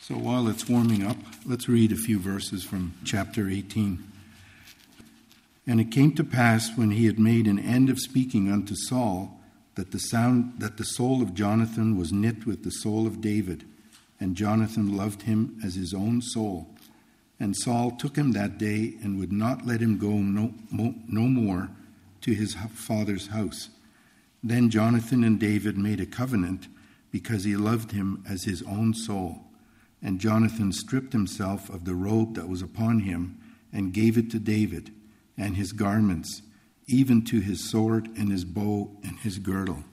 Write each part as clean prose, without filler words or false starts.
So while it's warming up, let's read a few verses from chapter 18. And it came to pass, when he had made an end of speaking unto Saul, that the soul of Jonathan was knit with the soul of David, and Jonathan loved him as his own soul. And Saul took him that day, and would not let him go no more to his father's house. Then Jonathan and David made a covenant, because he loved him as his own soul. And Jonathan stripped himself of the robe that was upon him, and gave it to David, and his garments, even to his sword and his bow and his girdle.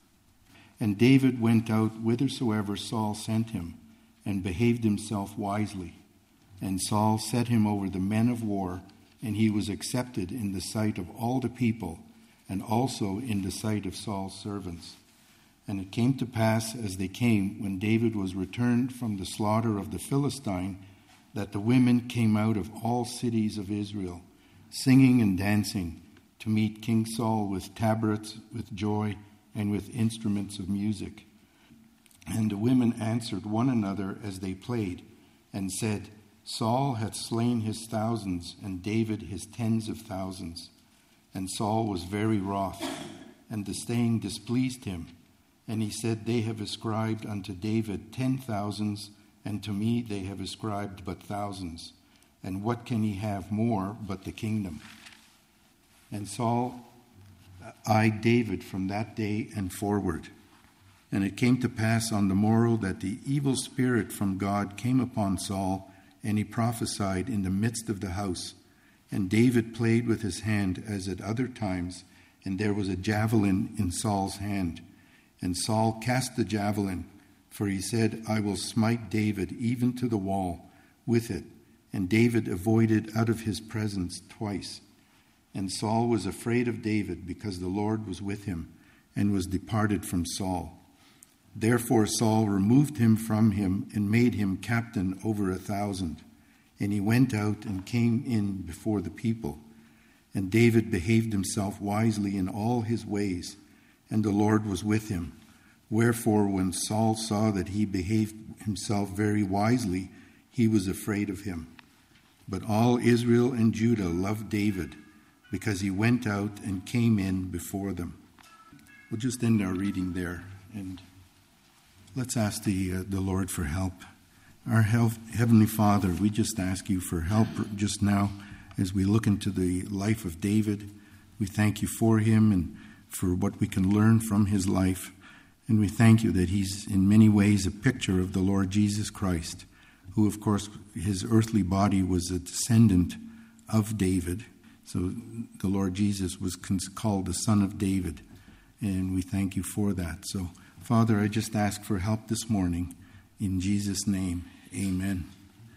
And David went out whithersoever Saul sent him, and behaved himself wisely. And Saul set him over the men of war, and he was accepted in the sight of all the people, and also in the sight of Saul's servants. And it came to pass, as they came, when David was returned from the slaughter of the Philistine, that the women came out of all cities of Israel, singing and dancing, to meet King Saul with tabrets, with joy, and with instruments of music. And the women answered one another as they played, and said, Saul hath slain his thousands, and David his tens of thousands. And Saul was very wroth, and the saying displeased him. And he said, They have ascribed unto David 10,000s, and to me they have ascribed but thousands. And what can he have more but the kingdom? And Saul eyed David from that day and forward. And it came to pass on the morrow that the evil spirit from God came upon Saul, and he prophesied in the midst of the house. And David played with his hand as at other times, and there was a javelin in Saul's hand. And Saul cast the javelin, for he said, I will smite David even to the wall with it. And David avoided out of his presence twice. And Saul was afraid of David, because the Lord was with him, and was departed from Saul. Therefore Saul removed him from him, and made him captain over 1,000. And he went out and came in before the people. And David behaved himself wisely in all his ways, and the Lord was with him. Wherefore, when Saul saw that he behaved himself very wisely, he was afraid of him. But all Israel and Judah loved David, because he went out and came in before them. We'll just end our reading there, and let's ask the Lord for help. Our Heavenly Father, we just ask you for help just now as we look into the life of David. We thank you for him and for what we can learn from his life. And we thank you that he's in many ways a picture of the Lord Jesus Christ, who, of course, his earthly body was a descendant of David. So the Lord Jesus was called the Son of David, and we thank you for that. So, Father, I just ask for help this morning. In Jesus' name, amen.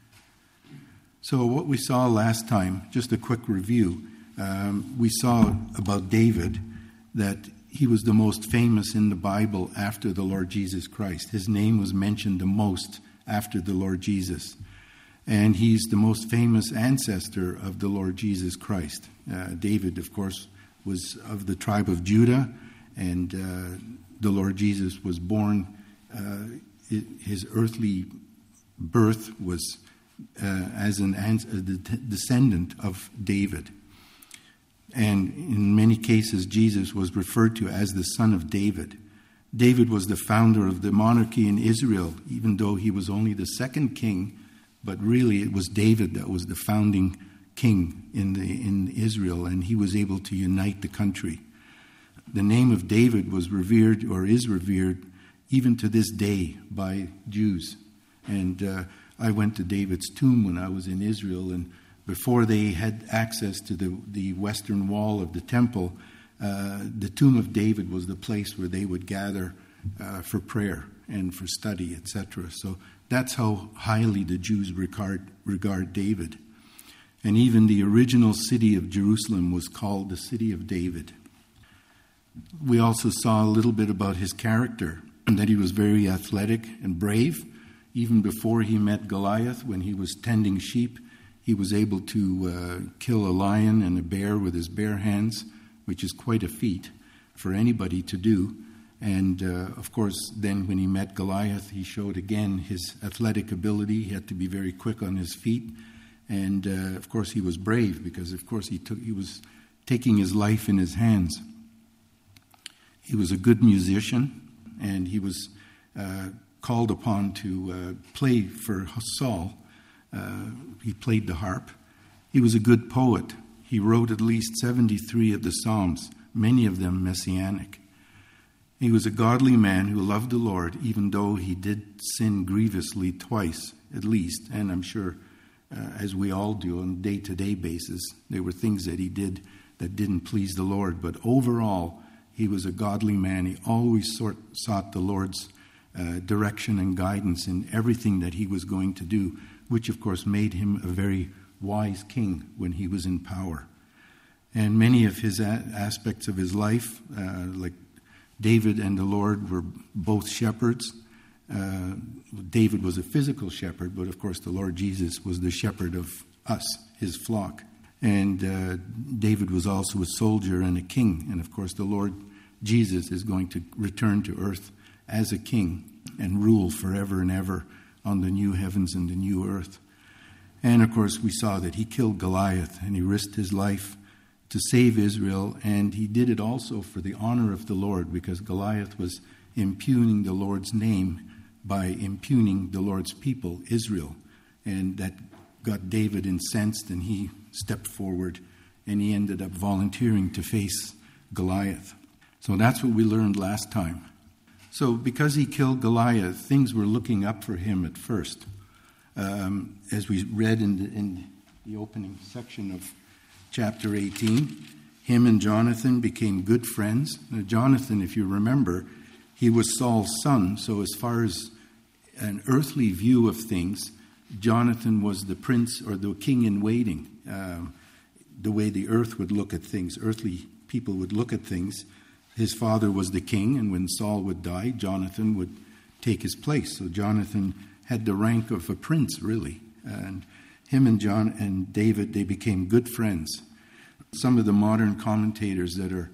So what we saw last time, just a quick review, we saw about David that he was the most famous in the Bible after the Lord Jesus Christ. His name was mentioned the most after the Lord Jesus. And he's the most famous ancestor of the Lord Jesus Christ. David, of course, was of the tribe of Judah, and the Lord Jesus was born. His earthly birth was as a descendant of David. And in many cases, Jesus was referred to as the Son of David. David was the founder of the monarchy in Israel, even though he was only the second king. But really, it was David that was the founding king in Israel, and he was able to unite the country. The name of David was revered, or is revered, even to this day by Jews. And I went to David's tomb when I was in Israel, and before they had access to the western wall of the temple, the tomb of David was the place where they would gather for prayer and for study, etc. So that's how highly the Jews regard David. And even the original city of Jerusalem was called the City of David. We also saw a little bit about his character, and that he was very athletic and brave. Even before he met Goliath, when he was tending sheep, he was able to kill a lion and a bear with his bare hands, which is quite a feat for anybody to do. And, of course, then when he met Goliath, he showed again his athletic ability. He had to be very quick on his feet. And, of course, he was brave because, of course, he was taking his life in his hands. He was a good musician, and he was called upon to play for Saul. He played the harp. He was a good poet. He wrote at least 73 of the Psalms, many of them messianic. He was a godly man who loved the Lord, even though he did sin grievously twice, at least, and I'm sure, as we all do on a day-to-day basis, there were things that he did that didn't please the Lord. But overall, he was a godly man. He always sought the Lord's direction and guidance in everything that he was going to do, which, of course, made him a very wise king when he was in power. And many of his aspects of his life, like David and the Lord were both shepherds. David was a physical shepherd, but of course the Lord Jesus was the shepherd of us, his flock. And David was also a soldier and a king. And of course the Lord Jesus is going to return to earth as a king and rule forever and ever on the new heavens and the new earth. And of course we saw that he killed Goliath and he risked his life to save Israel, and he did it also for the honor of the Lord, because Goliath was impugning the Lord's name by impugning the Lord's people, Israel. And that got David incensed, and he stepped forward, and he ended up volunteering to face Goliath. So that's what we learned last time. So because he killed Goliath, things were looking up for him at first. As we read in the opening section of Chapter 18, him and Jonathan became good friends. Now, Jonathan, if you remember, he was Saul's son, so as far as an earthly view of things, Jonathan was the prince or the king in waiting. The way the earth would look at things, earthly people would look at things. His father was the king, and when Saul would die, Jonathan would take his place. So Jonathan had the rank of a prince, really. And him and John and David, they became good friends. Some of the modern commentators that are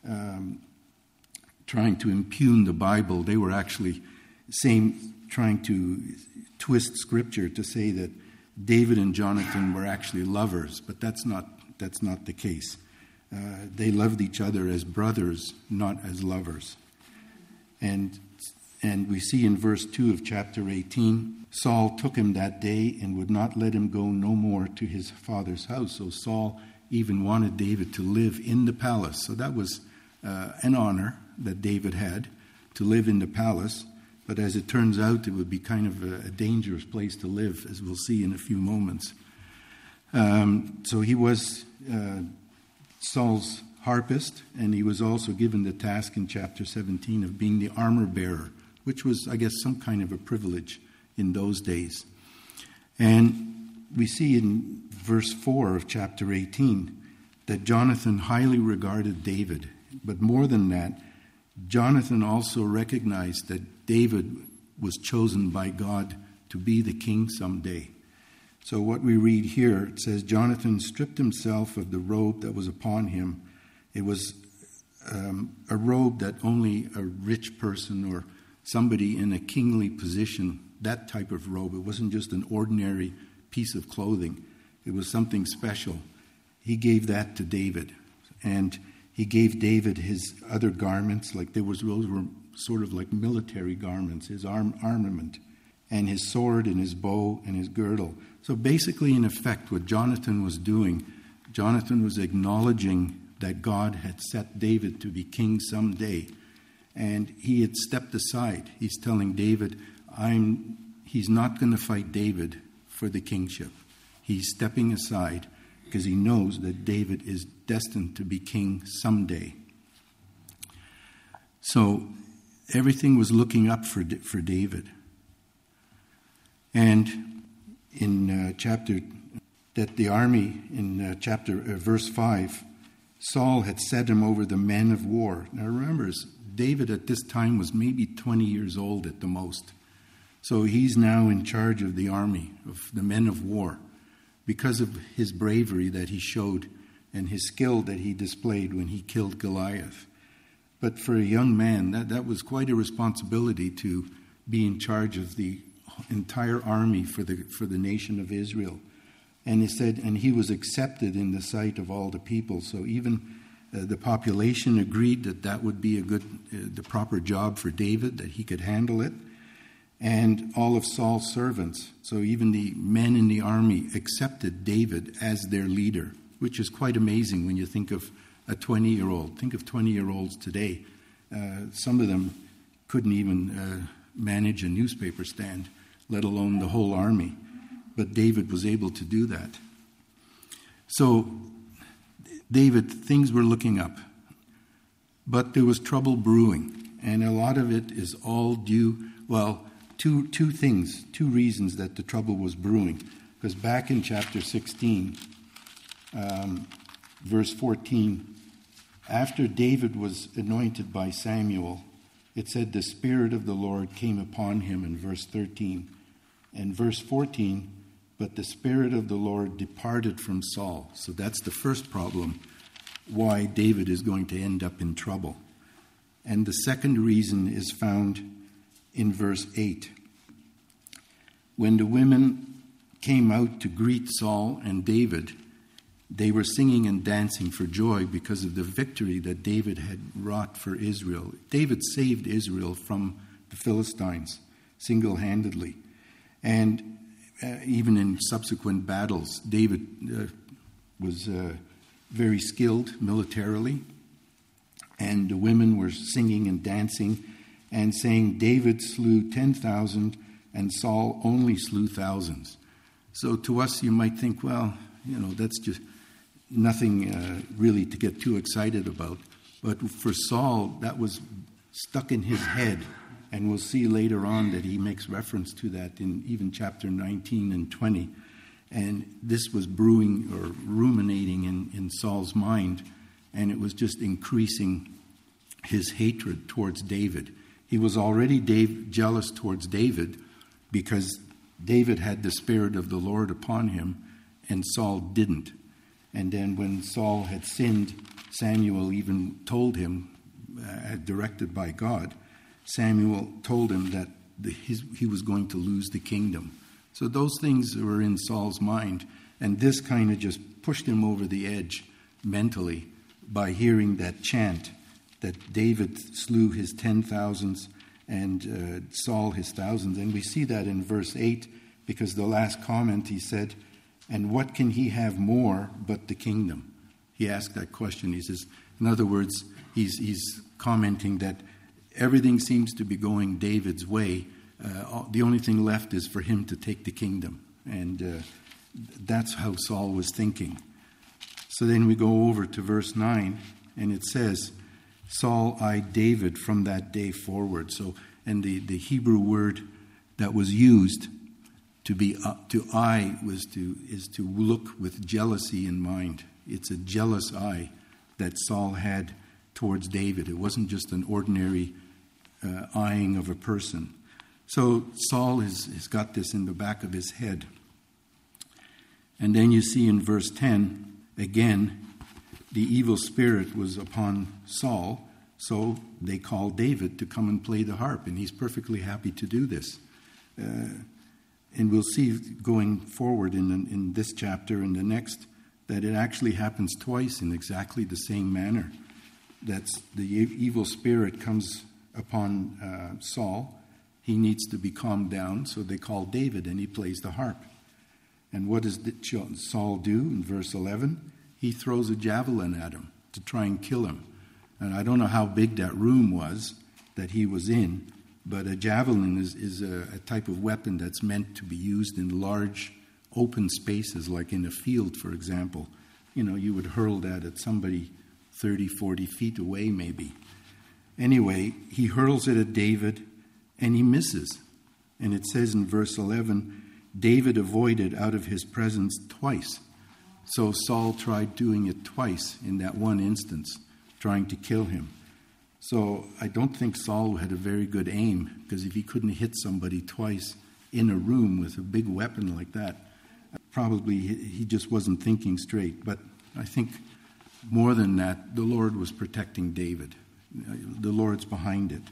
trying to impugn the Bible, they were actually trying to twist Scripture to say that David and Jonathan were actually lovers, but that's not the case. They loved each other as brothers, not as lovers. And we see in verse 2 of chapter 18, Saul took him that day and would not let him go no more to his father's house. So Saul even wanted David to live in the palace. So that was an honor that David had, to live in the palace. But as it turns out, it would be kind of a dangerous place to live, as we'll see in a few moments. So he was Saul's harpist, and he was also given the task in chapter 17 of being the armor bearer, which was, I guess, some kind of a privilege in those days. And we see in verse 4 of chapter 18 that Jonathan highly regarded David. But more than that, Jonathan also recognized that David was chosen by God to be the king someday. So what we read here, it says, Jonathan stripped himself of the robe that was upon him. It was a robe that only a rich person or somebody in a kingly position, that type of robe. It wasn't just an ordinary piece of clothing. It was something special. He gave that to David. And he gave David his other garments, like those were sort of like military garments, his armament, and his sword and his bow and his girdle. So basically, in effect, what Jonathan was doing, Jonathan was acknowledging that God had set David to be king someday. And he had stepped aside. He's telling David, he's not going to fight David for the kingship. He's stepping aside because he knows that David is destined to be king someday. So everything was looking up for David. And in verse 5, Saul had set him over the men of war. Now remember, David at this time was maybe 20 years old at the most. So he's now in charge of the army, of the men of war, because of his bravery that he showed and his skill that he displayed when he killed Goliath. But for a young man, that was quite a responsibility to be in charge of the entire army for the nation of Israel. And he said, and he was accepted in the sight of all the people. So even the population agreed that would be the proper job for David, that he could handle it. And all of Saul's servants, so even the men in the army, accepted David as their leader, which is quite amazing when you think of a 20-year-old. Think of 20-year-olds today. Some of them couldn't even manage a newspaper stand, let alone the whole army. But David was able to do that. So, David, things were looking up. But there was trouble brewing. And a lot of it is all due, two reasons that the trouble was brewing. Because back in chapter 16, verse 14, after David was anointed by Samuel, it said the Spirit of the Lord came upon him in verse 13. And verse 14, but the Spirit of the Lord departed from Saul. So that's the first problem, why David is going to end up in trouble. And the second reason is found in verse 8. When the women came out to greet Saul and David, they were singing and dancing for joy because of the victory that David had wrought for Israel. David saved Israel from the Philistines single-handedly. And even in subsequent battles, David was very skilled militarily. And the women were singing and dancing and saying, David slew 10,000 and Saul only slew thousands. So to us, you might think, that's just nothing really to get too excited about. But for Saul, that was stuck in his head. And we'll see later on that he makes reference to that in even chapter 19 and 20. And this was brewing or ruminating in Saul's mind, and it was just increasing his hatred towards David. He was already jealous towards David because David had the Spirit of the Lord upon him, and Saul didn't. And then when Saul had sinned, Samuel even told him, directed by God, Samuel told him that he was going to lose the kingdom. So those things were in Saul's mind, and this kind of just pushed him over the edge mentally by hearing that chant that David slew his 10,000s and Saul his thousands. And we see that in verse 8, because the last comment he said, and what can he have more but the kingdom? He asked that question. He says, in other words, he's commenting that everything seems to be going David's way. The only thing left is for him to take the kingdom. And that's how Saul was thinking. So then we go over to verse 9, and it says, Saul eyed David from that day forward. So, and the Hebrew word that was used to eye is to look with jealousy in mind. It's a jealous eye that Saul had towards David. It wasn't just an ordinary eyeing of a person. So Saul has got this in the back of his head. And then you see in verse 10, again, the evil spirit was upon Saul, so they called David to come and play the harp, and he's perfectly happy to do this. And we'll see going forward in this chapter and the next that it actually happens twice in exactly the same manner. That's the evil spirit comes upon Saul. He needs to be calmed down, so they call David, and he plays the harp. And what does Saul do in verse 11? He throws a javelin at him to try and kill him. And I don't know how big that room was that he was in, but a javelin is a type of weapon that's meant to be used in large open spaces, like in a field, for example. You would hurl that at somebody 30, 40 feet away maybe. Anyway, he hurls it at David, and he misses. And it says in verse 11, David avoided out of his presence twice. So Saul tried doing it twice in that one instance, trying to kill him. So I don't think Saul had a very good aim, because if he couldn't hit somebody twice in a room with a big weapon like that, probably he just wasn't thinking straight. But I think more than that, the Lord was protecting David. The Lord's behind it.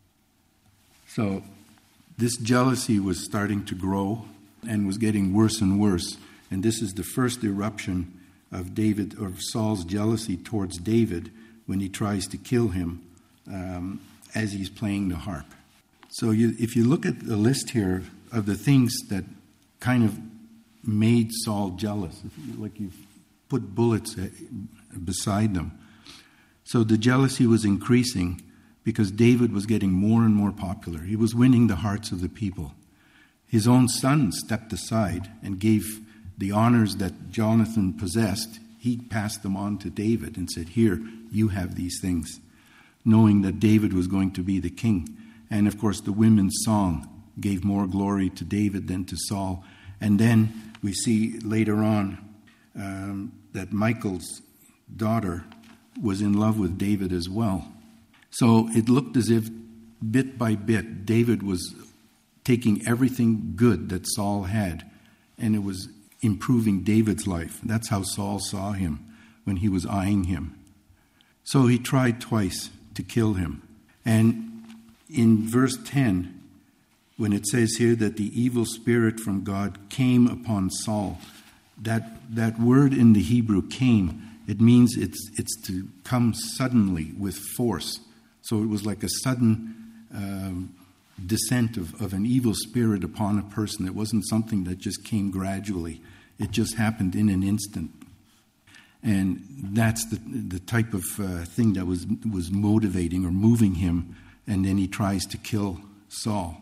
So this jealousy was starting to grow and was getting worse and worse. And this is the first eruption of Saul's jealousy towards David when he tries to kill him as he's playing the harp. So if you look at the list here of the things that kind of made Saul jealous, like you've put bullets beside them. So the jealousy was increasing because David was getting more and more popular. He was winning the hearts of the people. His own son stepped aside and gave the honors that Jonathan possessed. He passed them on to David and said, "Here, you have these things," knowing that David was going to be the king. And of course, the women's song gave more glory to David than to Saul. And then we see later on that Michal's daughter was in love with David as well. So it looked as if bit by bit, David was taking everything good that Saul had, and it was improving David's life. That's how Saul saw him when he was eyeing him. So he tried twice to kill him. And in verse 10, when it says here that the evil spirit from God came upon Saul, that word in the Hebrew, came, it means it's to come suddenly with force. So it was like a sudden descent of an evil spirit upon a person. It wasn't something that just came gradually. It just happened in an instant. And that's the type of thing that was motivating or moving him. And then he tries to kill Saul,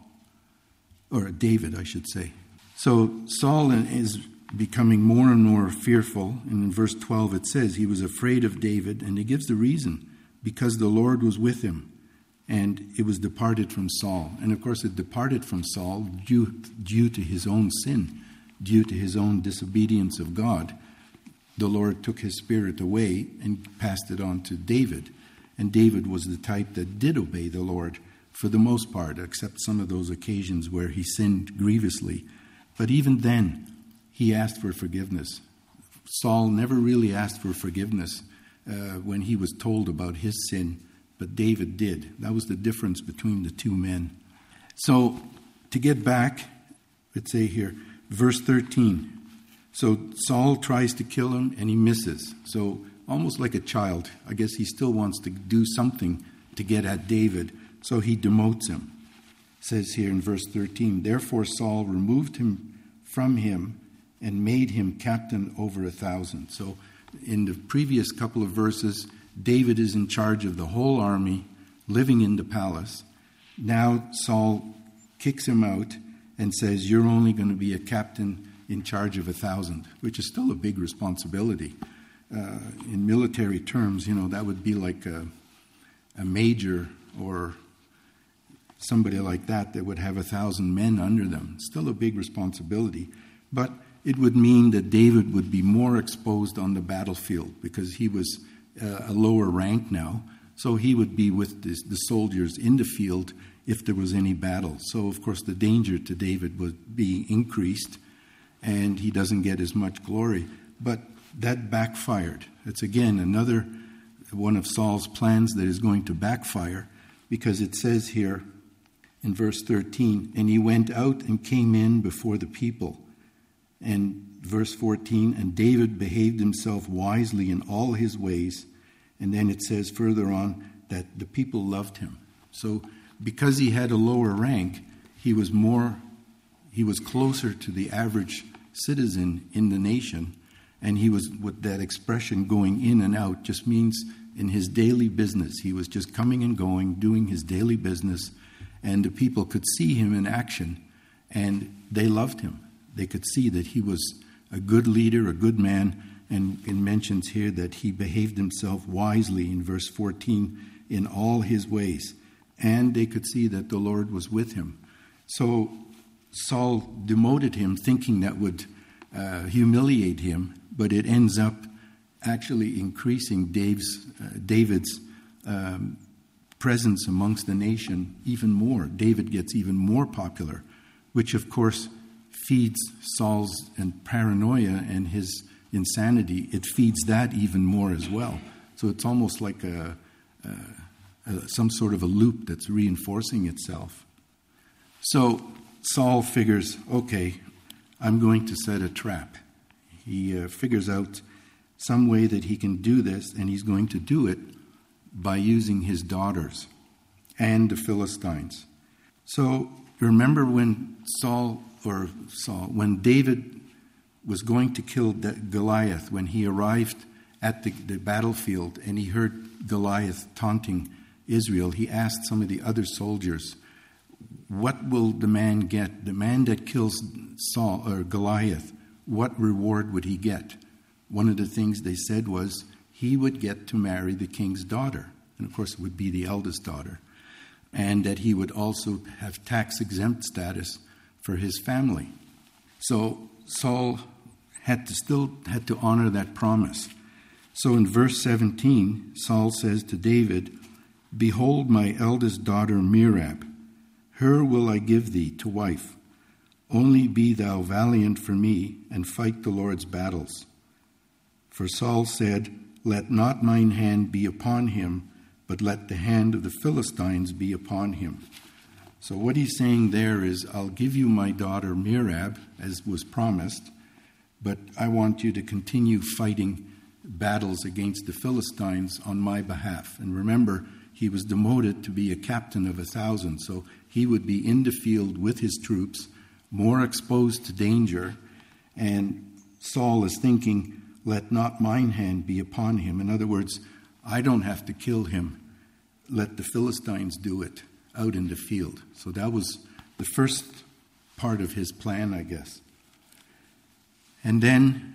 or David, I should say. So Saul is becoming more and more fearful. And in verse 12 it says he was afraid of David, and it gives the reason, because the Lord was with him, and it was departed from Saul. And of course it departed from Saul due to his own sin, due to his own disobedience of God. The Lord took his spirit away and passed it on to David. And David was the type that did obey the Lord for the most part, except some of those occasions where he sinned grievously. But even then, he asked for forgiveness. Saul never really asked for forgiveness when he was told about his sin, but David did. That was the difference between the two men. So to get back, let's say here, verse 13. So Saul tries to kill him and he misses. So almost like a child, I guess he still wants to do something to get at David. So he demotes him. It says here in verse 13, therefore Saul removed him from him and made him captain over 1,000. So in the previous couple of verses, David is in charge of the whole army, living in the palace. Now Saul kicks him out and says, you're only going to be a captain in charge of 1,000, which is still a big responsibility. In military terms, that would be like a major or somebody like that would have 1,000 men under them. Still a big responsibility. But it would mean that David would be more exposed on the battlefield because he was a lower rank now. So he would be with the soldiers in the field if there was any battle. So, of course, the danger to David would be increased, and he doesn't get as much glory. But that backfired. It's, again, another one of Saul's plans that is going to backfire, because it says here in verse 13, and he went out and came in before the people. And verse 14, and David behaved himself wisely in all his ways. And then it says further on that the people loved him. So because he had a lower rank, he was closer to the average citizen in the nation. And he was, with that expression going in and out, just means in his daily business. He was just coming and going, doing his daily business. And the people could see him in action, and they loved him. They could see that he was a good leader, a good man, and it mentions here that he behaved himself wisely in verse 14 in all his ways. And they could see that the Lord was with him. So Saul demoted him, thinking that would humiliate him, but it ends up actually increasing David's presence amongst the nation even more. David gets even more popular, which of course feeds Saul's paranoia and his insanity. It feeds that even more as well. So it's almost like some sort of a loop that's reinforcing itself. So Saul figures, okay, I'm going to set a trap. He figures out some way that he can do this, and he's going to do it by using his daughters and the Philistines. So remember when when David was going to kill Goliath, when he arrived at the battlefield and he heard Goliath taunting Israel, he asked some of the other soldiers, what will the man get? The man that kills Saul or Goliath, what reward would he get? One of the things they said was he would get to marry the king's daughter. And of course it would be the eldest daughter. And that he would also have tax-exempt status for his family. So Saul had to honor that promise. So in verse 17, Saul says to David, "Behold my eldest daughter Merab, her will I give thee to wife. Only be thou valiant for me, and fight the Lord's battles." For Saul said, "Let not mine hand be upon him, but let the hand of the Philistines be upon him." So what he's saying there is, I'll give you my daughter Merab, as was promised, but I want you to continue fighting battles against the Philistines on my behalf. And remember, he was demoted to be a captain of 1,000, so he would be in the field with his troops, more exposed to danger. And Saul is thinking, let not mine hand be upon him. In other words, I don't have to kill him. Let the Philistines do it out in the field. So that was the first part of his plan, I guess. And then,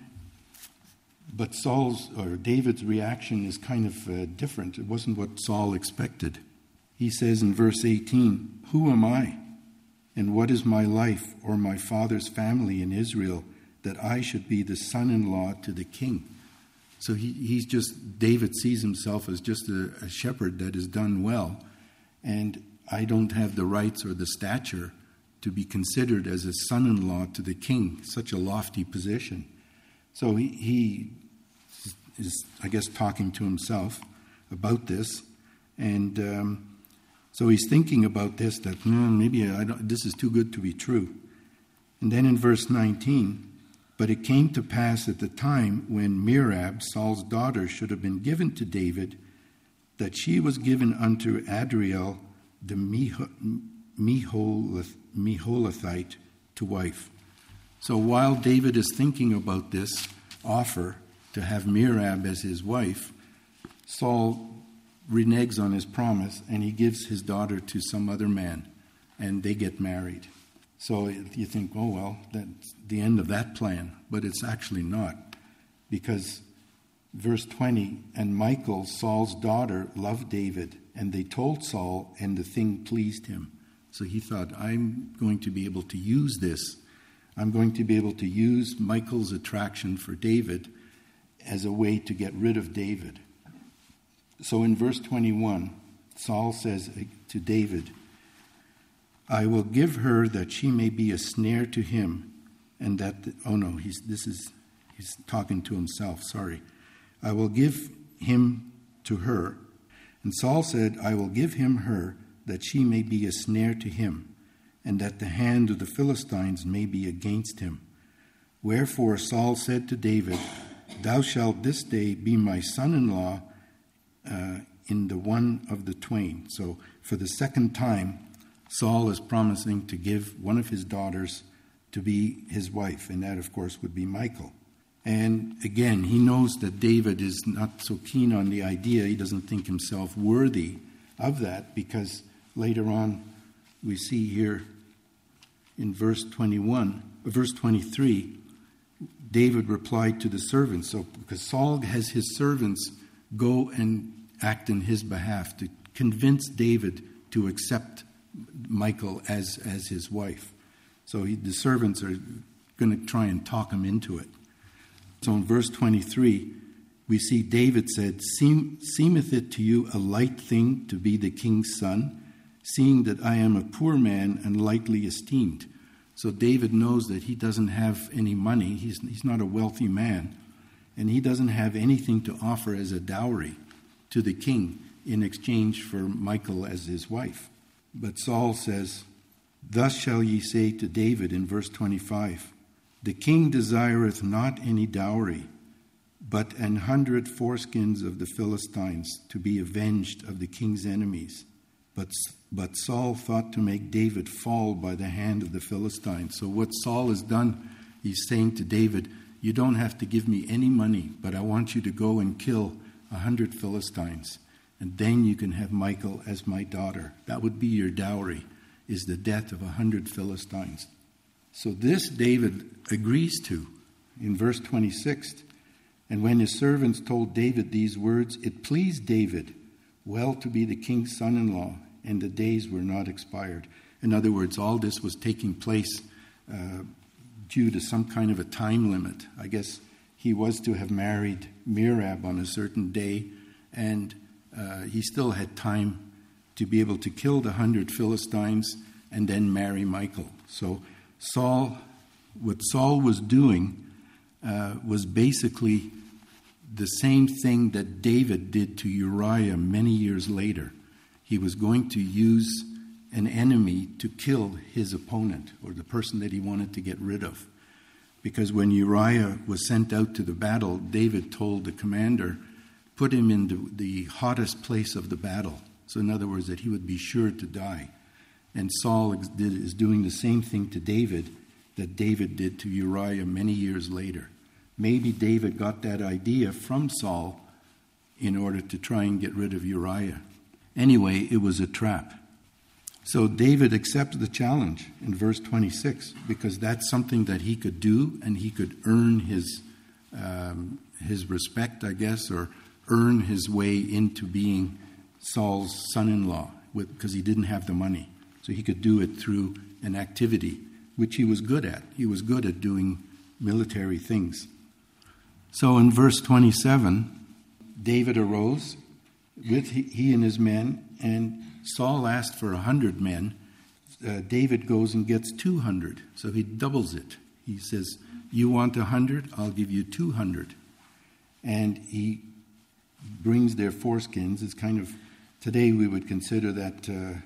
but David's reaction is kind of different. It wasn't what Saul expected. He says in verse 18, "Who am I? And what is my life or my father's family in Israel that I should be the son-in-law to the king?" So David sees himself as just a shepherd that has done well, and I don't have the rights or the stature to be considered as a son-in-law to the king, such a lofty position. So he is, I guess, talking to himself about this, and so he's thinking about this, that maybe this is too good to be true. And then in verse 19, "But it came to pass at the time when Merab, Saul's daughter, should have been given to David, that she was given unto Adriel the Meholathite to wife." So while David is thinking about this offer to have Merab as his wife, Saul reneges on his promise and he gives his daughter to some other man, and they get married. So you think, oh, well, that's the end of that plan. But it's actually not. Because verse 20, "And Michal, Saul's daughter, loved David, and they told Saul, and the thing pleased him." So he thought, I'm going to be able to use this. I'm going to be able to use Michal's attraction for David as a way to get rid of David. So in verse 21, Saul says to David, "I will give her that she may be a snare to him, and that..." He's talking to himself, sorry. "I will give him to her." And Saul said, "I will give him her that she may be a snare to him, and that the hand of the Philistines may be against him." Wherefore Saul said to David, "Thou shalt this day be my son-in-law in the one of the twain." So for the second time, Saul is promising to give one of his daughters to be his wife, and that, of course, would be Michal. And again, he knows that David is not so keen on the idea. He doesn't think himself worthy of that, because later on we see here in verse 23, David replied to the servants. So because Saul has his servants go and act in his behalf to convince David to accept Michal as his wife. So the servants are going to try and talk him into it. So in verse 23, we see David said, "Seemeth it to you a light thing to be the king's son, seeing that I am a poor man and lightly esteemed?" So David knows that he doesn't have any money. He's not a wealthy man, and he doesn't have anything to offer as a dowry to the king. in exchange for Michal as his wife. But Saul says, "Thus shall ye say to David," in verse 25, "The king desireth not any dowry, but 100 foreskins of the Philistines, to be avenged of the king's enemies." But Saul thought to make David fall by the hand of the Philistines. So what Saul has done, he's saying to David, you don't have to give me any money, but I want you to go and kill 100 Philistines, and then you can have Michal as my daughter. That would be your dowry, is the death of 100 Philistines. So this David agrees to in verse 26. And when his servants told David these words, it pleased David well to be the king's son-in-law, and the days were not expired. In other words, all this was taking place due to some kind of a time limit. I guess he was to have married Merab on a certain day, and he still had time to be able to kill the 100 Philistines and then marry Michal. So what Saul was doing was basically the same thing that David did to Uriah many years later. He was going to use an enemy to kill his opponent, or the person that he wanted to get rid of. Because when Uriah was sent out to the battle, David told the commander, put him in the hottest place of the battle. So in other words, that he would be sure to die. And Saul is doing the same thing to David that David did to Uriah many years later. Maybe David got that idea from Saul in order to try and get rid of Uriah. Anyway, it was a trap. So David accepts the challenge in verse 26 because that's something that he could do, and he could earn his respect, I guess, or earn his way into being Saul's son-in-law because he didn't have the money. So he could do it through an activity, which he was good at. He was good at doing military things. So in verse 27, David arose with he and his men, and Saul asked for 100 men. David goes and gets 200, so he doubles it. He says, you want 100, I'll give you 200. And he brings their foreskins. It's kind of, today we would consider that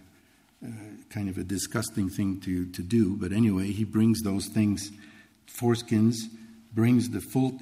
kind of a disgusting thing to do, but anyway, he brings those things, foreskins, brings the full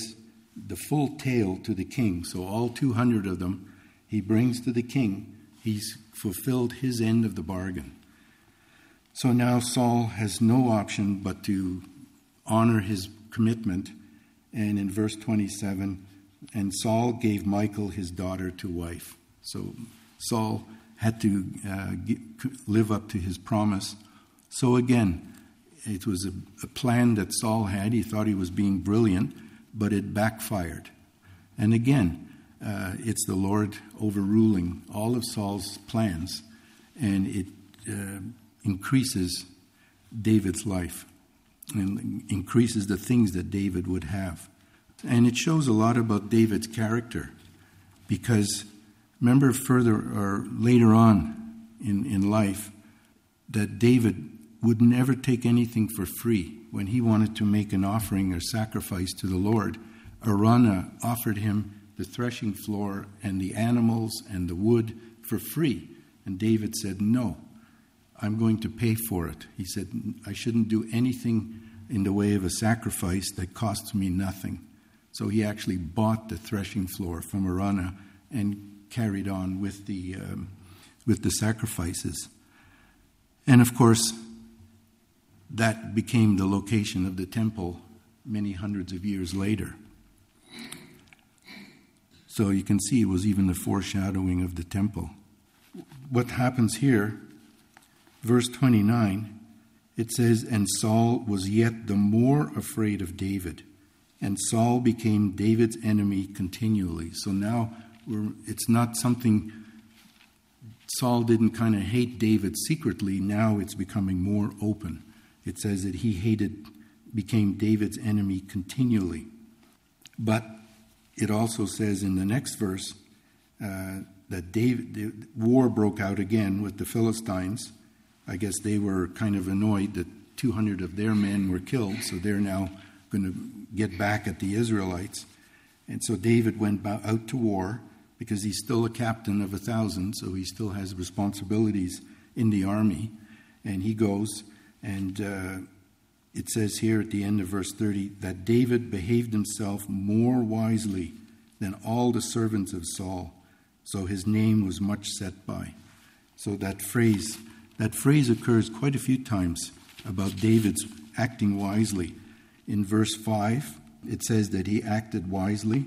tail to the king. So all 200 of them he brings to the king. He's fulfilled his end of the bargain. So now Saul has no option but to honor his commitment. And in verse 27, and Saul gave Michal his daughter to wife. So Saul had to live up to his promise. So again, it was a plan that Saul had. He thought he was being brilliant, but it backfired. And again, it's the Lord overruling all of Saul's plans, and it increases David's life and increases the things that David would have. And it shows a lot about David's character, because remember further or later on in life that David would never take anything for free. When he wanted to make an offering or sacrifice to the Lord, Araunah offered him the threshing floor and the animals and the wood for free. And David said, no, I'm going to pay for it. He said, I shouldn't do anything in the way of a sacrifice that costs me nothing. So he actually bought the threshing floor from Araunah and carried on with the sacrifices. And of course, that became the location of the temple many hundreds of years later. So you can see it was even the foreshadowing of the temple. What happens here, verse 29, it says, and Saul was yet the more afraid of David, and Saul became David's enemy continually. So now it's not something, Saul didn't kind of hate David secretly. Now it's becoming more open. It says that he became David's enemy continually. But it also says in the next verse that war broke out again with the Philistines. I guess they were kind of annoyed that 200 of their men were killed, so they're now going to get back at the Israelites. And so David went out to war because he's still a captain of 1,000, so he still has responsibilities in the army. And he goes, and it says here at the end of verse 30 that David behaved himself more wisely than all the servants of Saul, so his name was much set by. So that phrase occurs quite a few times about David's acting wisely. In verse 5, it says that he acted wisely.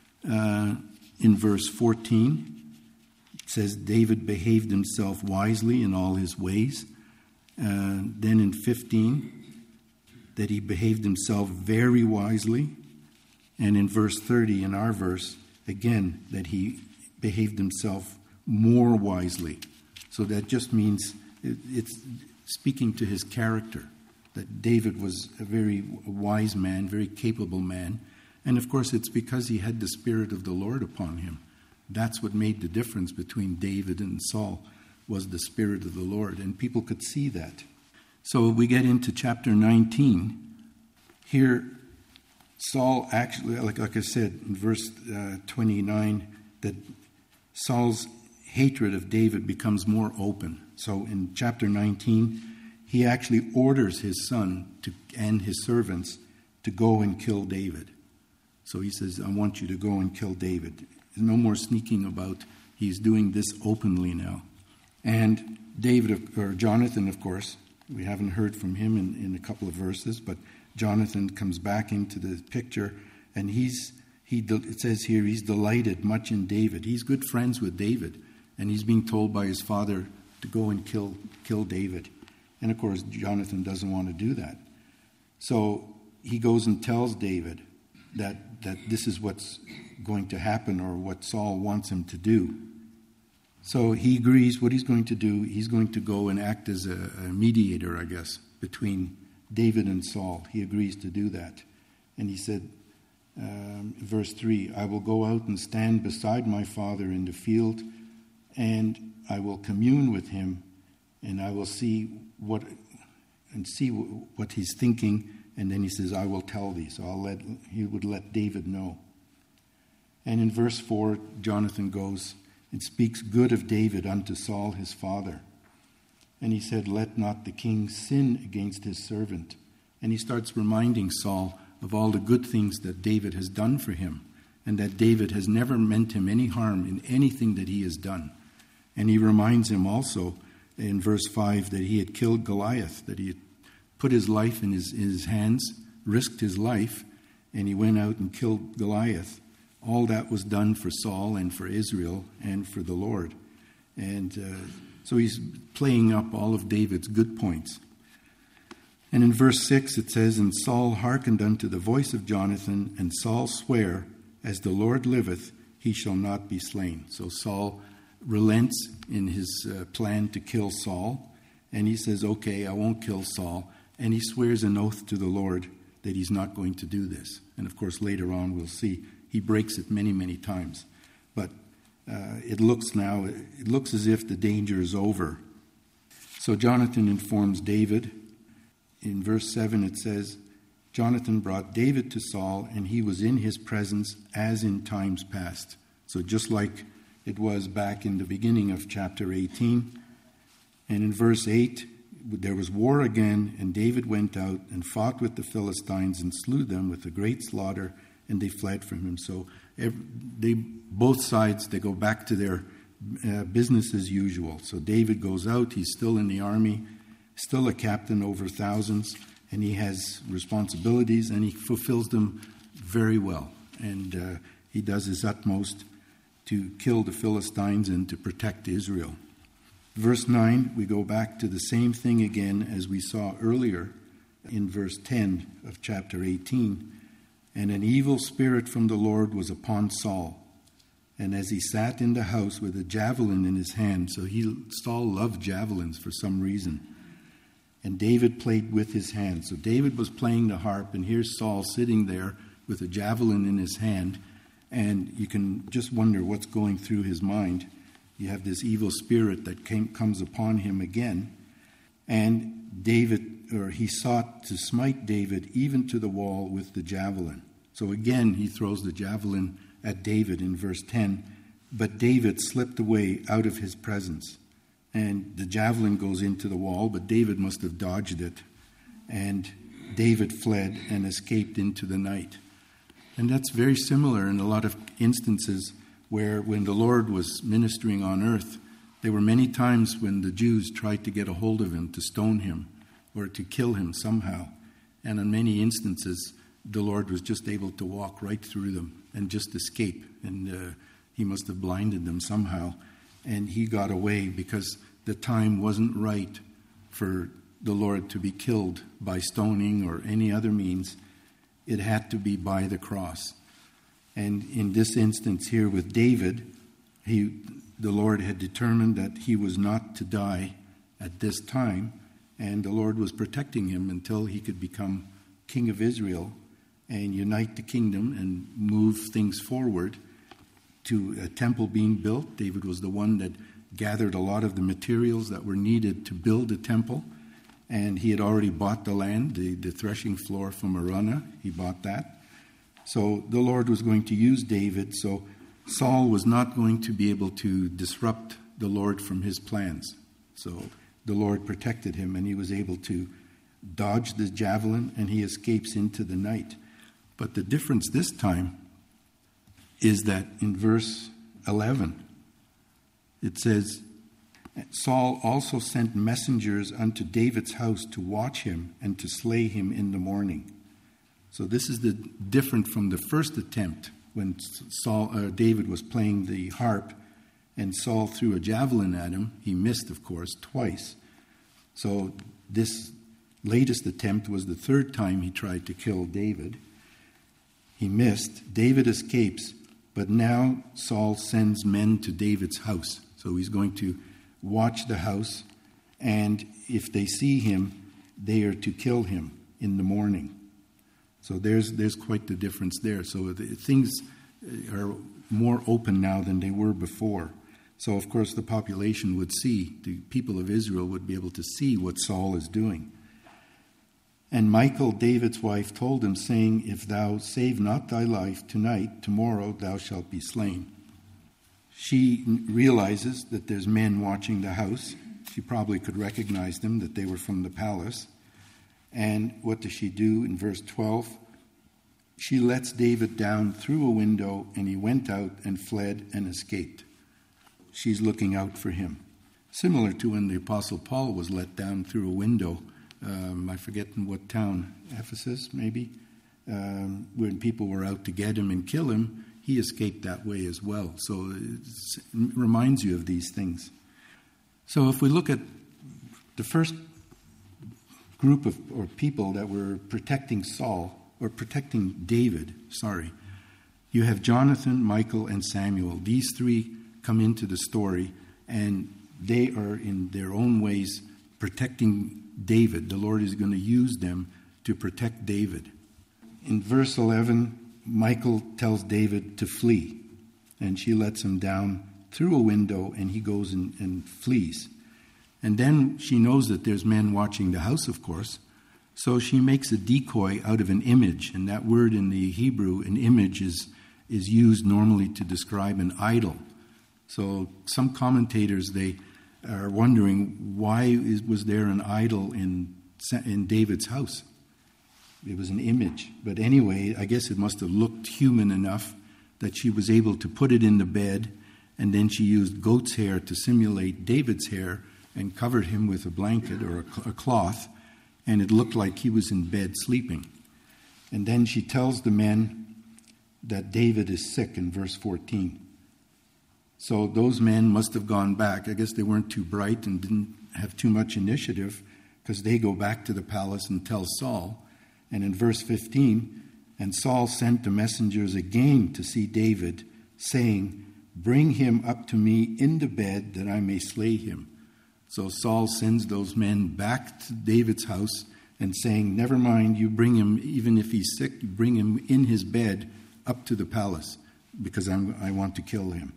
In verse 14, it says David behaved himself wisely in all his ways. Then in 15, that he behaved himself very wisely. And in verse 30, in our verse, again, that he behaved himself more wisely. So that just means it's speaking to his character, that David was a very wise man, very capable man. And of course, it's because he had the Spirit of the Lord upon him. That's what made the difference between David and Saul, was the Spirit of the Lord. And people could see that. So we get into chapter 19. Here, Saul actually, like I said in verse 29, that Saul's hatred of David becomes more open. So in chapter 19, he actually orders his son and his servants to go and kill David. So he says, I want you to go and kill David. There's no more sneaking about. He's doing this openly now. And Jonathan, of course, we haven't heard from him in a couple of verses, but Jonathan comes back into the picture, and it says here he's delighted much in David. He's good friends with David, and he's being told by his father to go and kill David. And of course, Jonathan doesn't want to do that. So he goes and tells David that this is what's going to happen, or what Saul wants him to do. So he agrees what he's going to do. He's going to go and act as a mediator, I guess, between David and Saul. He agrees to do that. And he said, verse 3, I will go out and stand beside my father in the field, and I will commune with him, and I will see what he's thinking. And then he says, I will tell thee. So he would let David know. And in verse 4, Jonathan goes and speaks good of David unto Saul his father. And he said, let not the king sin against his servant. And he starts reminding Saul of all the good things that David has done for him, and that David has never meant him any harm in anything that he has done. And he reminds him also in verse 5 that he had killed Goliath, that he had put his life in his hands, risked his life, and he went out and killed Goliath. All that was done for Saul and for Israel and for the Lord. And so he's playing up all of David's good points. And in verse 6 it says, and Saul hearkened unto the voice of Jonathan, and Saul sware, as the Lord liveth, he shall not be slain. So Saul relents in his plan to kill Saul, and he says, okay, I won't kill Saul. And he swears an oath to the Lord that he's not going to do this. And of course, later on we'll see he breaks it many, many times. But it looks as if the danger is over. So Jonathan informs David. In verse 7 it says, Jonathan brought David to Saul, and he was in his presence as in times past. So just like it was back in the beginning of chapter 18. And in verse 8, there was war again, and David went out and fought with the Philistines and slew them with a great slaughter, and they fled from him. So both sides, they go back to their business as usual. So David goes out, he's still in the army, still a captain over thousands, and he has responsibilities, and he fulfills them very well. And he does his utmost to kill the Philistines and to protect Israel. Verse 9, we go back to the same thing again as we saw earlier in verse 10 of chapter 18. And an evil spirit from the Lord was upon Saul. And as he sat in the house with a javelin in his hand, so Saul loved javelins for some reason. And David played with his hand. So David was playing the harp, and here's Saul sitting there with a javelin in his hand. And you can just wonder what's going through his mind. You have this evil spirit that comes upon him again. And he sought to smite David even to the wall with the javelin. So again, he throws the javelin at David in verse 10. but David slipped away out of his presence. And the javelin goes into the wall, but David must have dodged it. And David fled and escaped into the night. And that's very similar in a lot of instances where when the Lord was ministering on earth, there were many times when the Jews tried to get a hold of him, to stone him, or to kill him somehow. And in many instances, the Lord was just able to walk right through them and just escape. And he must have blinded them somehow. And he got away because the time wasn't right for the Lord to be killed by stoning or any other means. It had to be by the cross. And in this instance here with David, the Lord had determined that he was not to die at this time, and the Lord was protecting him until he could become king of Israel and unite the kingdom and move things forward to a temple being built. David was the one that gathered a lot of the materials that were needed to build a temple, and he had already bought the land, the threshing floor from Araunah. He bought that. So the Lord was going to use David, so Saul was not going to be able to disrupt the Lord from his plans. So the Lord protected him, and he was able to dodge the javelin, and he escapes into the night. But the difference this time is that in verse 11, it says, Saul also sent messengers unto David's house to watch him and to slay him in the morning. So this is different from the first attempt when David was playing the harp and Saul threw a javelin at him. He missed, of course, twice. So this latest attempt was the third time he tried to kill David. He missed. David escapes, but now Saul sends men to David's house. So he's going to watch the house, and if they see him, they are to kill him in the morning. So there's quite the difference there. So things are more open now than they were before. So, of course, the population would see, the people of Israel would be able to see what Saul is doing. And Michal, David's wife, told him, saying, If thou save not thy life tonight, tomorrow thou shalt be slain. She realizes that there's men watching the house. She probably could recognize them, that they were from the palace. And what does she do in verse 12? She lets David down through a window, and he went out and fled and escaped. She's looking out for him. Similar to when the Apostle Paul was let down through a window. I forget in what town, Ephesus maybe, when people were out to get him and kill him, he escaped that way as well. So it reminds you of these things. So if we look at the first group of or people that were protecting David, you have Jonathan, Michal, and Samuel. These three come into the story, and they are in their own ways protecting David. The Lord is going to use them to protect David. In verse 11, Michal tells David to flee, and she lets him down through a window, and he goes and flees. And then she knows that there's men watching the house, of course, so she makes a decoy out of an image, and that word in the Hebrew, an image, is used normally to describe an idol. So some commentators, they are wondering, why was there an idol in David's house? It was an image. But anyway, I guess it must have looked human enough that she was able to put it in the bed, and then she used goat's hair to simulate David's hair and covered him with a blanket or a cloth, and it looked like he was in bed sleeping. And then she tells the men that David is sick in verse 14. So those men must have gone back. I guess they weren't too bright and didn't have too much initiative, because they go back to the palace and tell Saul. And in verse 15, and Saul sent the messengers again to see David, saying, Bring him up to me in the bed that I may slay him. So Saul sends those men back to David's house and saying, Never mind, you bring him, even if he's sick, you bring him in his bed up to the palace, because I want to kill him.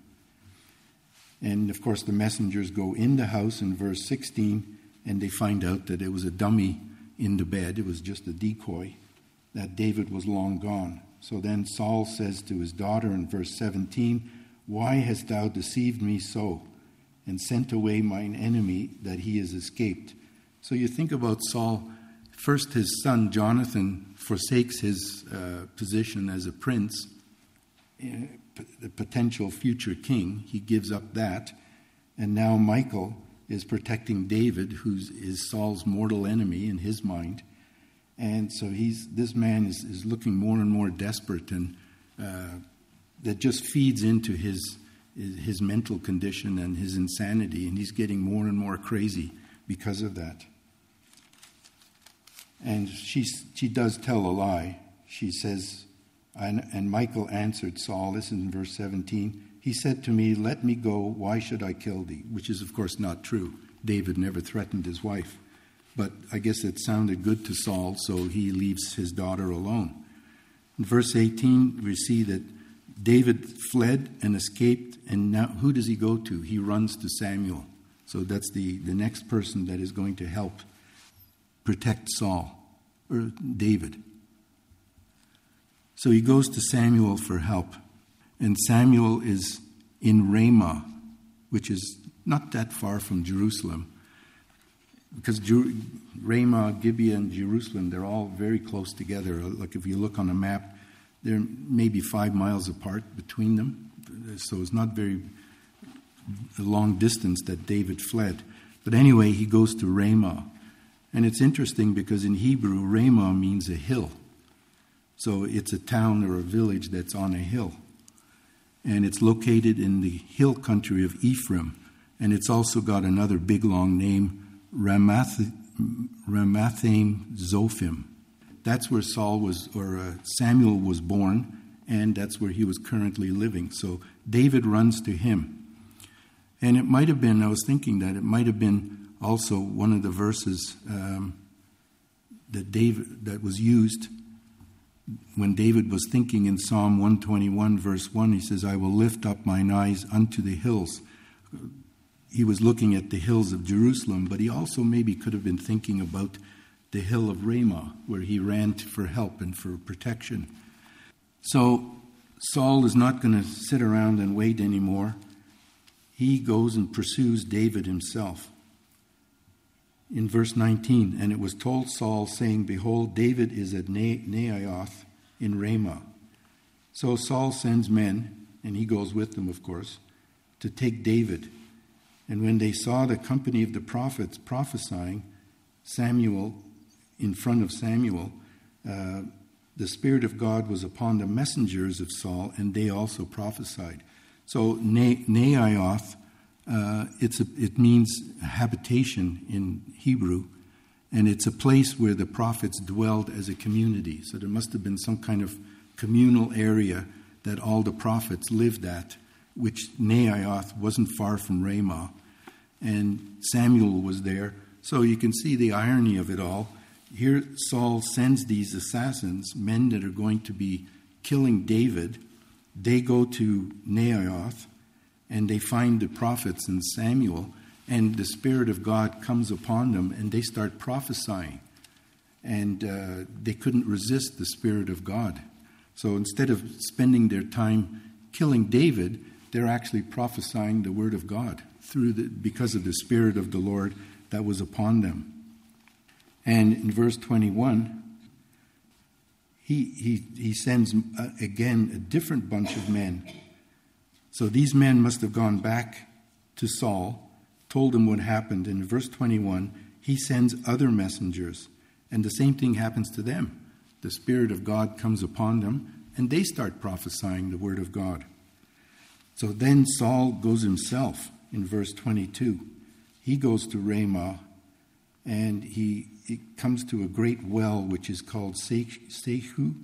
And, of course, the messengers go in the house in verse 16, and they find out that it was a dummy in the bed. It was just a decoy, that David was long gone. So then Saul says to his daughter in verse 17, Why hast thou deceived me so, and sent away mine enemy that he is escaped? So you think about Saul. First, his son Jonathan forsakes his position as a prince, the potential future king. He gives up that. And now Michal is protecting David, who is Saul's mortal enemy in his mind. And so this man is looking more and more desperate, and that just feeds into his mental condition and his insanity, and he's getting more and more crazy because of that. And she does tell a lie. She says, and Michal answered Saul, this is in verse 17, he said to me, let me go, why should I kill thee? Which is, of course, not true. David never threatened his wife. But I guess it sounded good to Saul, so he leaves his daughter alone. In verse 18, we see that David fled and escaped, and now who does he go to? He runs to Samuel. So that's the next person that is going to help protect Saul, or David. So he goes to Samuel for help. And Samuel is in Ramah, which is not that far from Jerusalem. Because Ramah, Gibeah, and Jerusalem, they're all very close together. Like if you look on a map, they're maybe 5 miles apart between them. So it's not very a long distance that David fled. But anyway, he goes to Ramah. And it's interesting because in Hebrew, Ramah means a hill. So it's a town or a village that's on a hill. And it's located in the hill country of Ephraim. And it's also got another big long name, Ramathaim Zophim. That's where Samuel was born, and that's where he was currently living. So David runs to him. And it might have been, I was thinking that it might have been also one of the verses that was used when David was thinking in Psalm 121, verse 1, he says, I will lift up mine eyes unto the hills. He was looking at the hills of Jerusalem, but he also maybe could have been thinking about the hill of Ramah, where he ran for help and for protection. So Saul is not going to sit around and wait anymore. He goes and pursues David himself. In verse 19, and it was told Saul, saying, behold, David is at Naioth in Ramah. So Saul sends men, and he goes with them, of course, to take David. And when they saw the company of the prophets prophesying, Samuel, in front of Samuel, the Spirit of God was upon the messengers of Saul, and they also prophesied. So Naioth, it means habitation in Hebrew, and it's a place where the prophets dwelled as a community. So there must have been some kind of communal area that all the prophets lived at, which Naioth wasn't far from Ramah, and Samuel was there. So you can see the irony of it all. Here Saul sends these assassins, men that are going to be killing David. They go to Naioth, and they find the prophets and Samuel, and the Spirit of God comes upon them, and they start prophesying. And they couldn't resist the Spirit of God. So instead of spending their time killing David, they're actually prophesying the Word of God because of the Spirit of the Lord that was upon them. And in verse 21, he sends again a different bunch of men. So these men must have gone back to Saul, told him what happened. In verse 21, he sends other messengers, and the same thing happens to them. The Spirit of God comes upon them, and they start prophesying the Word of God. So then Saul goes himself in verse 22. He goes to Ramah, and he comes to a great well, which is called Sechu,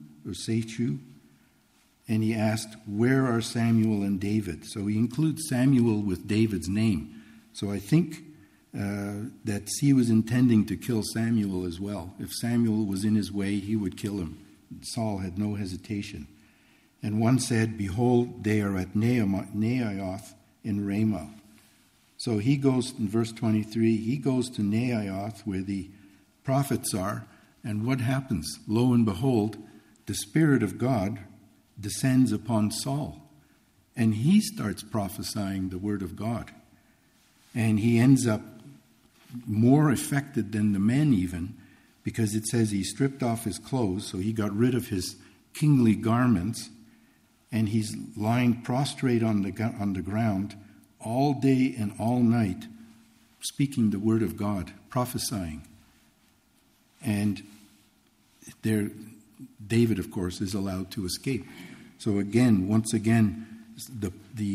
and he asked, where are Samuel and David? So he includes Samuel with David's name. So I think that he was intending to kill Samuel as well. If Samuel was in his way, he would kill him. Saul had no hesitation. And one said, behold, they are at Naioth in Ramah. So he goes, in verse 23, he goes to Naioth where the prophets are, and what happens? Lo and behold, the Spirit of God descends upon Saul, and he starts prophesying the word of God. And he ends up more affected than the men even, because it says he stripped off his clothes, so he got rid of his kingly garments, and he's lying prostrate on the ground all day and all night, speaking the word of God, prophesying. And there, David, of course, is allowed to escape. So once again, the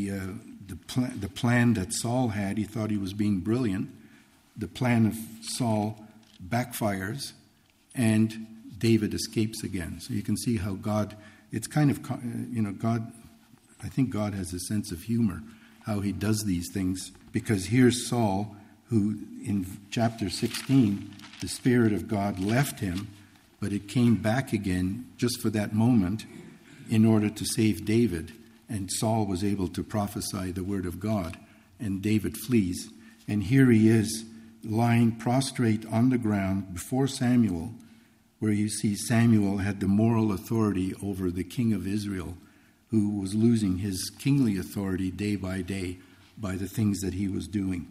plan that Saul had, he thought he was being brilliant. The plan of Saul backfires, and David escapes again. So you can see how God, it's kind of, God, I think God has a sense of humor, how he does these things. Because here's Saul, who in chapter 16, the Spirit of God left him, but it came back again just for that moment in order to save David. And Saul was able to prophesy the word of God, and David flees. And here he is, lying prostrate on the ground before Samuel, where you see Samuel had the moral authority over the king of Israel, who was losing his kingly authority day by day by the things that he was doing.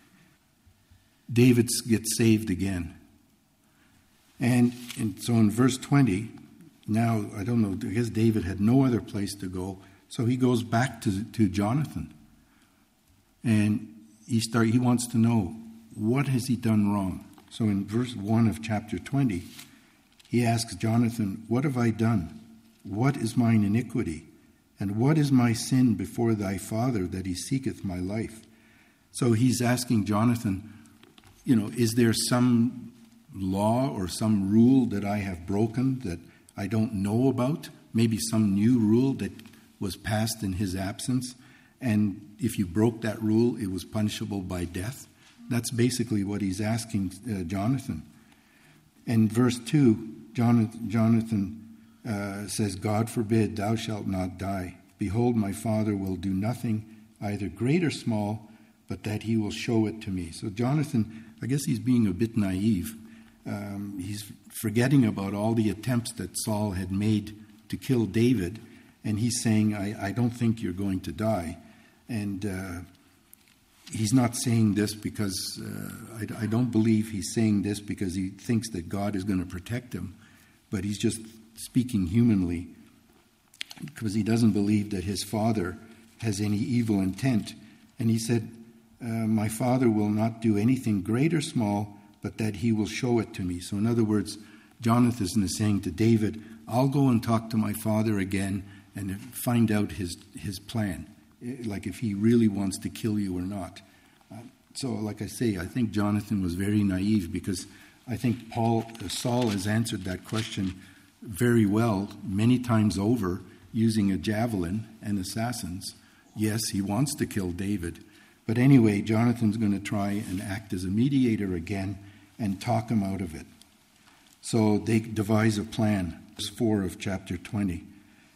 David gets saved again. And so in verse 20, now, I don't know, I guess David had no other place to go, so he goes back to Jonathan. And he wants to know, what has he done wrong? So in verse 1 of chapter 20, he asks Jonathan, what have I done? What is mine iniquity? And what is my sin before thy father that he seeketh my life? So he's asking Jonathan, is there some law or some rule that I have broken that I don't know about? Maybe some new rule that was passed in his absence, and if you broke that rule, it was punishable by death. That's basically what he's asking Jonathan. And verse 2, Jonathan says, God forbid, thou shalt not die. Behold, my father will do nothing, either great or small, but that he will show it to me. So Jonathan, I guess he's being a bit naive. He's forgetting about all the attempts that Saul had made to kill David, and he's saying, I don't think you're going to die. And he's not saying this because, I don't believe he's saying this because he thinks that God is going to protect him, but he's just speaking humanly because he doesn't believe that his father has any evil intent. And he said, my father will not do anything great or small, but that he will show it to me. So in other words, Jonathan is saying to David, I'll go and talk to my father again and find out his plan, like if he really wants to kill you or not. So like I say, I think Jonathan was very naive because I think Saul has answered that question very well many times over using a javelin and assassins. Yes, he wants to kill David. But anyway, Jonathan's going to try and act as a mediator again and talk him out of it. So they devise a plan. Verse 4 of chapter 20.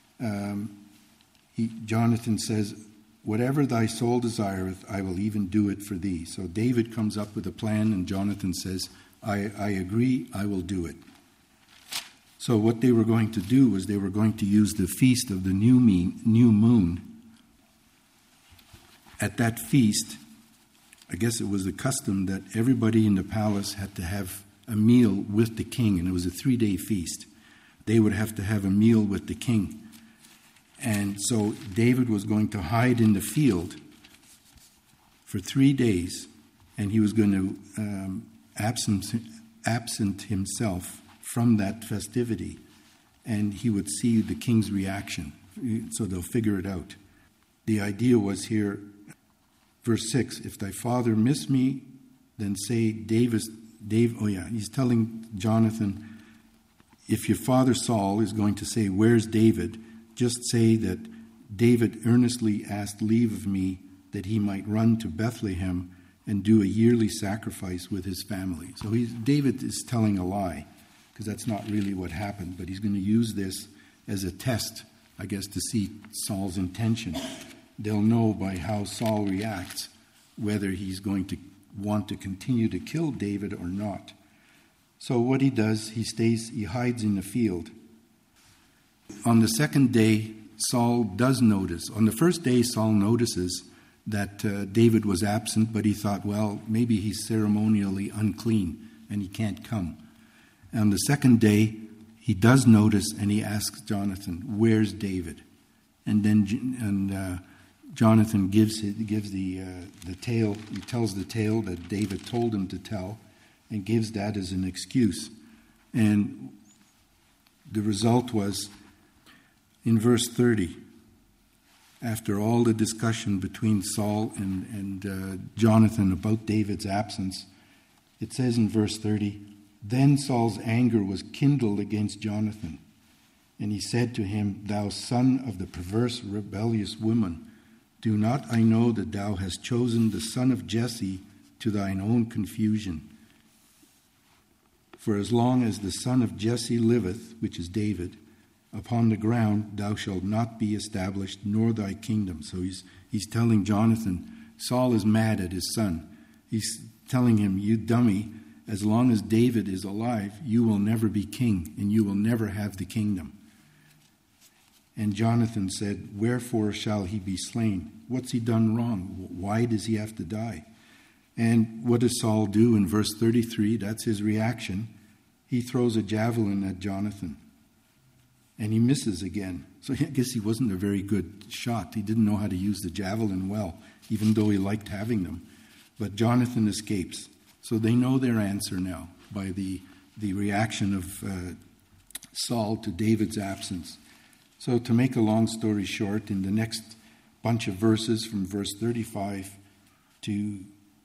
Jonathan says, whatever thy soul desireth, I will even do it for thee. So David comes up with a plan, and Jonathan says, I agree, I will do it. So what they were going to do was they were going to use the feast of the new moon. At that feast, I guess it was the custom that everybody in the palace had to have a meal with the king, and it was a 3-day feast. They would have to have a meal with the king. And so David was going to hide in the field for 3 days, and he was going to absent himself from that festivity, and he would see the king's reaction. So they'll figure it out. The idea was here, verse 6, if thy father miss me, then say he's telling Jonathan, if your father Saul is going to say, where's David? Just say that David earnestly asked leave of me that he might run to Bethlehem and do a yearly sacrifice with his family. So David is telling a lie, because that's not really what happened, but he's going to use this as a test, I guess, to see Saul's intention. They'll know by how Saul reacts whether he's going to want to continue to kill David or not. So what he does, he hides in the field. On the second day Saul does notice. On the first day, Saul notices that David was absent, but he thought, well, maybe he's ceremonially unclean and he can't come. On the second day, he does notice and he asks Jonathan, where's David? And then Jonathan gives the tale. He tells the tale that David told him to tell and gives that as an excuse. And the result was, in verse 30, after all the discussion between Saul and Jonathan about David's absence, it says in verse 30, then Saul's anger was kindled against Jonathan, and he said to him, thou son of the perverse, rebellious woman, do not I know that thou hast chosen the son of Jesse to thine own confusion? For as long as the son of Jesse liveth, which is David, upon the ground thou shalt not be established, nor thy kingdom. So he's telling Jonathan, Saul is mad at his son. He's telling him, you dummy, as long as David is alive, you will never be king, and you will never have the kingdom. And Jonathan said, wherefore shall he be slain? What's he done wrong? Why does he have to die? And what does Saul do in verse 33? That's his reaction. He throws a javelin at Jonathan, and he misses again. So I guess he wasn't a very good shot. He didn't know how to use the javelin well, even though he liked having them. But Jonathan escapes. So they know their answer now by the reaction of Saul to David's absence. So to make a long story short, in the next bunch of verses from verse 35 to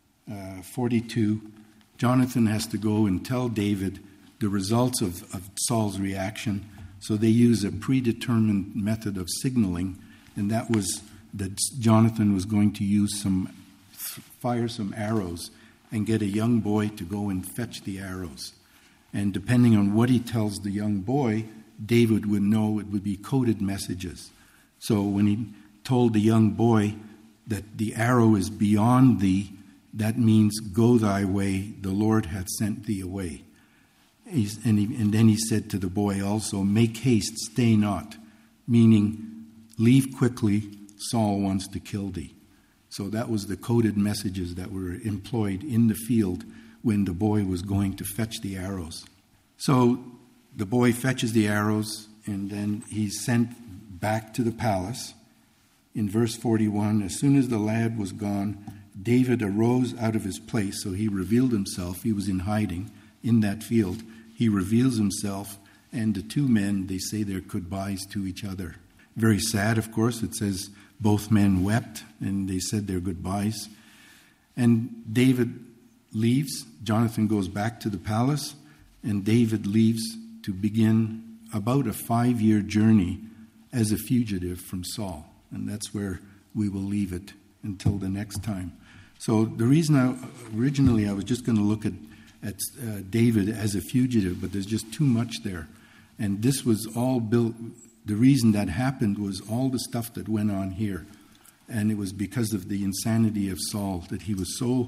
42, Jonathan has to go and tell David the results of Saul's reaction. So they use a predetermined method of signaling, and that was that Jonathan was going to fire some arrows and get a young boy to go and fetch the arrows. And depending on what he tells the young boy, David would know it would be coded messages. So when he told the young boy that the arrow is beyond thee, that means go thy way, the Lord hath sent thee away. And then he said to the boy also, make haste, stay not, meaning leave quickly, Saul wants to kill thee. So that was the coded messages that were employed in the field when the boy was going to fetch the arrows. So the boy fetches the arrows, and then he's sent back to the palace. In verse 41, as soon as the lad was gone, David arose out of his place. So he revealed himself. He was in hiding in that field. He reveals himself, and the two men, they say their goodbyes to each other. Very sad, of course. It says both men wept, and they said their goodbyes. And David leaves. Jonathan goes back to the palace, and David leaves to begin about a 5-year journey as a fugitive from Saul. And that's where we will leave it until the next time. So the reason originally I was just going to look at David as a fugitive, but there's just too much there. And this was all built, the reason that happened was all the stuff that went on here. And it was because of the insanity of Saul, that he was so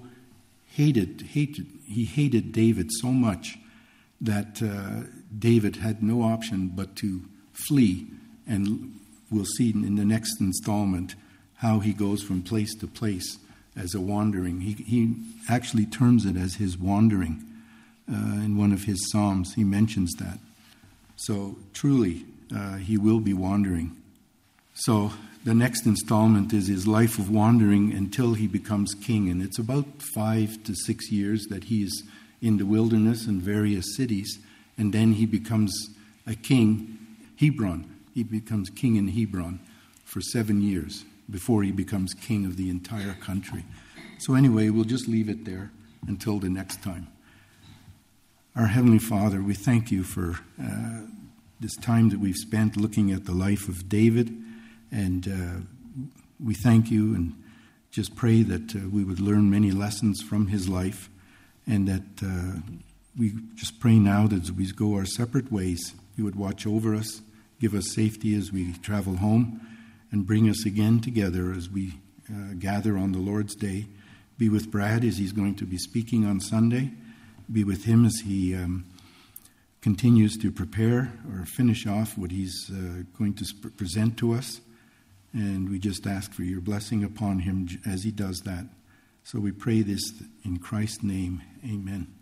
he hated David so much that David had no option but to flee. And we'll see in the next installment how he goes from place to place as a wandering. He actually terms it as his wandering. In one of his Psalms, he mentions that. So truly, he will be wandering. So the next installment is his life of wandering until he becomes king. And it's about 5 to 6 years that he is in the wilderness in various cities. And then he becomes a king, Hebron. He becomes king in Hebron for 7 years before he becomes king of the entire country. So anyway, we'll just leave it there until the next time. Our Heavenly Father, we thank you for this time that we've spent looking at the life of David. And we thank you and just pray that we would learn many lessons from his life. And that we just pray now that as we go our separate ways, you would watch over us, give us safety as we travel home, and bring us again together as we gather on the Lord's Day. Be with Brad as he's going to be speaking on Sunday. Be with him as he continues to prepare or finish off what he's going to present to us. And we just ask for your blessing upon him as he does that. So we pray this in Christ's name. Amen.